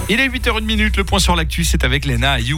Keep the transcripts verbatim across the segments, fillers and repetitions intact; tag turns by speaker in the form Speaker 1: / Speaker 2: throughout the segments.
Speaker 1: Il est huit heures une minute, le point sur l'actu, c'est avec Léna Ayou.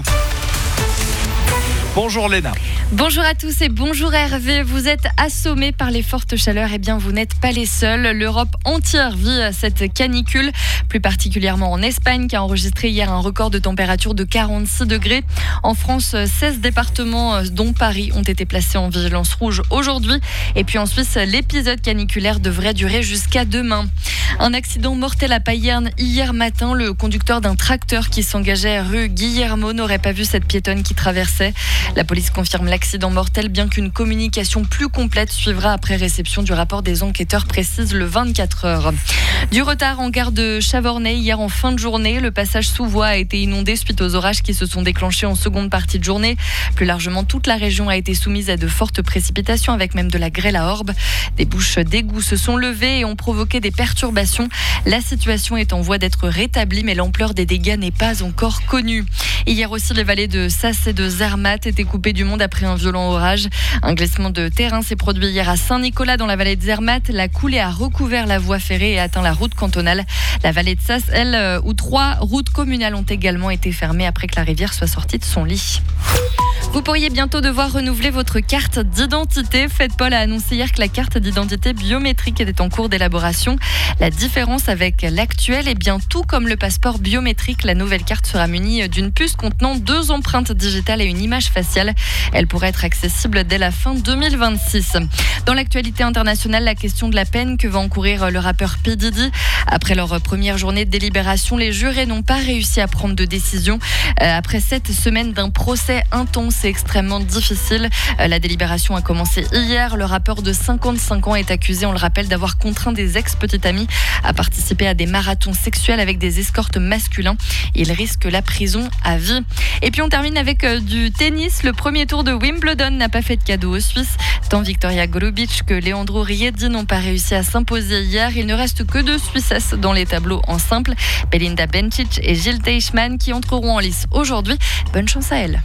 Speaker 1: Bonjour Léna.
Speaker 2: Bonjour à tous et bonjour Hervé. Vous êtes assommés par les fortes chaleurs. Eh bien, vous n'êtes pas les seuls. L'Europe entière vit cette canicule, plus particulièrement en Espagne, qui a enregistré hier un record de température de quarante-six degrés. En France, seize départements, dont Paris, ont été placés en vigilance rouge aujourd'hui. Et puis en Suisse, l'épisode caniculaire devrait durer jusqu'à demain. Un accident mortel à Payerne hier matin. Le conducteur d'un tracteur qui s'engageait rue Guillermo n'aurait pas vu cette piétonne qui traversait. La police confirme l'accident mortel, bien qu'une communication plus complète suivra après réception du rapport des enquêteurs, précise le vingt-quatre heures. Du retard en gare de Chavornay hier en fin de journée. Le passage sous voie a été inondé suite aux orages qui se sont déclenchés en seconde partie de journée. Plus largement, toute la région a été soumise à de fortes précipitations avec même de la grêle à orbe. Des bouches d'égout se sont levées et ont provoqué des perturbations. La situation est en voie d'être rétablie, mais l'ampleur des dégâts n'est pas encore connue. Hier aussi, les vallées de Sasse et de Zermatt étaient coupées du monde après un violent orage. Un glissement de terrain s'est produit hier à Saint-Nicolas dans la vallée de Zermatt. La coulée a recouvert la voie ferrée et atteint la route cantonale. La vallée de Sasse, elle, où trois routes communales ont également été fermées après que la rivière soit sortie de son lit. Vous pourriez bientôt devoir renouveler votre carte d'identité. FedPol a annoncé hier que la carte d'identité biométrique était en cours d'élaboration. La différence avec l'actuelle, est bien tout comme le passeport biométrique, la nouvelle carte sera munie d'une puce contenant deux empreintes digitales et une image faciale. Elle pourrait être accessible dès la fin deux mille vingt-six. Dans l'actualité internationale, la question de la peine que va encourir le rappeur P. Diddy. Après leur première journée de délibération, les jurés n'ont pas réussi à prendre de décision. Après sept semaines d'un procès intense et extrêmement difficile, la délibération a commencé hier. Le rappeur de cinquante-cinq ans est accusé, on le rappelle, d'avoir contraint des ex-petites amies à participer à des marathons sexuels avec des escortes masculins. Il risque la prison à vie. Et puis on termine avec du tennis. Le premier tour de Wimbledon n'a pas fait de cadeau aux Suisses. Tant Victoria Golubic que Leandro Riedi n'ont pas réussi à s'imposer hier. Il ne reste que deux Suissesses dans les tableaux en simple. Belinda Bencic et Jil Teichmann qui entreront en lice aujourd'hui. Bonne chance à elles.